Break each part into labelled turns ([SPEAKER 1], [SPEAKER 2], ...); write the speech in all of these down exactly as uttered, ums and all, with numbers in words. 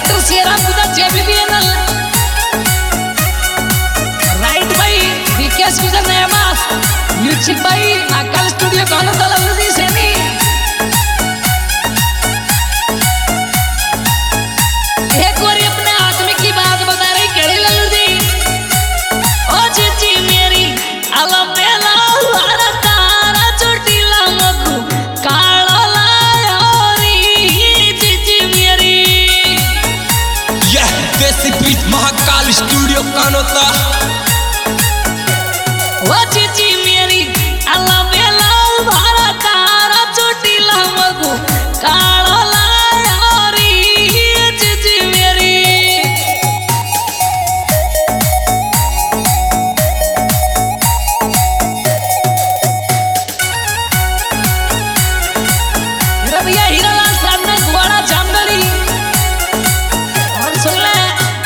[SPEAKER 1] director शेरा मुदा जेबीबीएनएल right भाई विकेश गुजर नया बास म्यूजिक भाई अकाल स्टूडियो कौन तला उदी सेनी एक और अपने आदमी की बात बता रही केड़ी लल्लू जी ओ जीजी मेरी आला बेला वाला तारा चोटीला मगु काला लायोरी जीजी मेरी
[SPEAKER 2] यह देसी बीट महाकाल स्टूडियो कानोता
[SPEAKER 1] ओ जीजी मेरी आला बेला वाला तारा चोटीला मगु काला लायोरी जीजी मेरी रबिया हीरालाल साहब ने गुवाड़ा जामगढ़ी और सुन ले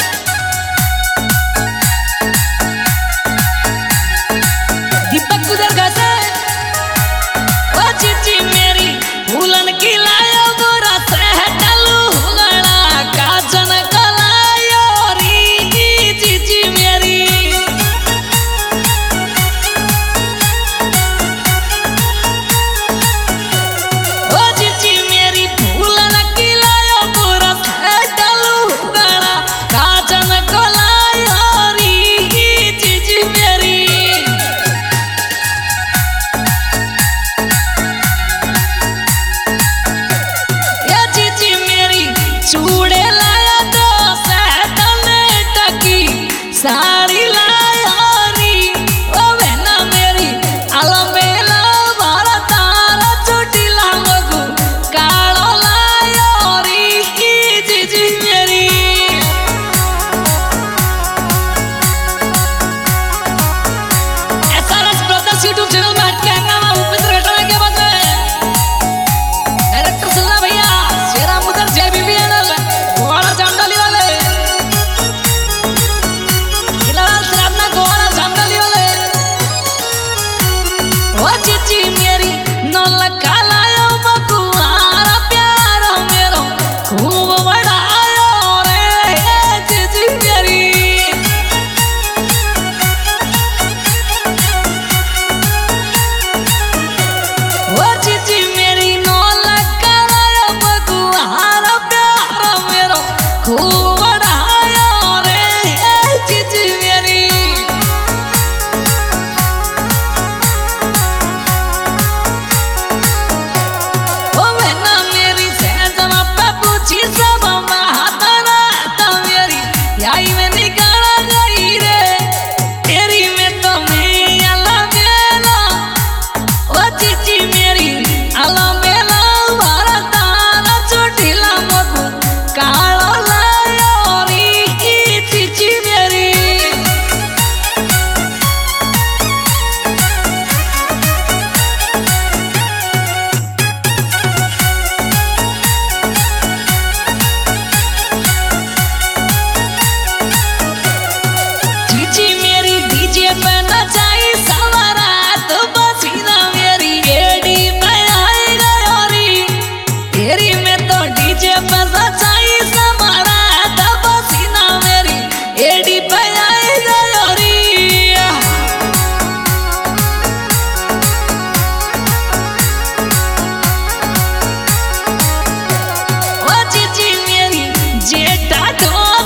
[SPEAKER 1] दीपक गुजर घसे ओ जीजी मेरी भूलन की लायो गोरा से डलू हुगड़ा काजन कलायो री जीजी मेरी ओ जीजी मेरी भूलन की लायो गोरा से डलू हुगड़ा काजन कलायो री जीजी मेरी ये जीजी मेरी चूड़े लाया दो सैतने टकी साड़ी लाया री ओ बहना मेरी अलमेला बारा तारा चोटी लांगो कालो लाया री जीजी मेरी एसआरएस ब्रदर्स यूट्यूब चैनल में हटके हंगामा उपेंद्र घटना के बाद में डायरेक्टर सुनना भैया शेरा मुदर जेबीबीएनएल गोवाड़ा जामडाली वाले हिलालाल श्रावना गोवाड़ा जामडाली वाले ओ जीजी मेरी नौला कालायो बकुआरा प्यारा मेरो खूब बड़ायो रे जीजी मेरी ओ जीजी मेरी नौला कालायो बकुआरा प्यारा मेरो खूब बड़ायो रे जीजी मेरी ओ बहना मेरी सहजमा पे पूछी सब महातारा ता मेरी याई में निकाला गई रे तेरी में तो मैं अला बेला ओ जीजी मेरी अला बेला वाला तारा चोटीला मगु काला लायो री जीजी मेरी जीजी मेरी डीजे पे नचाई सवारा तो पसीना मेरी एडी पे आई गयो री तेरी में तो डीजे पे नचाई सवारा तो पसीना मेरी एडी पे आई गयो री ओ जीजी मेरी जेठा ढोल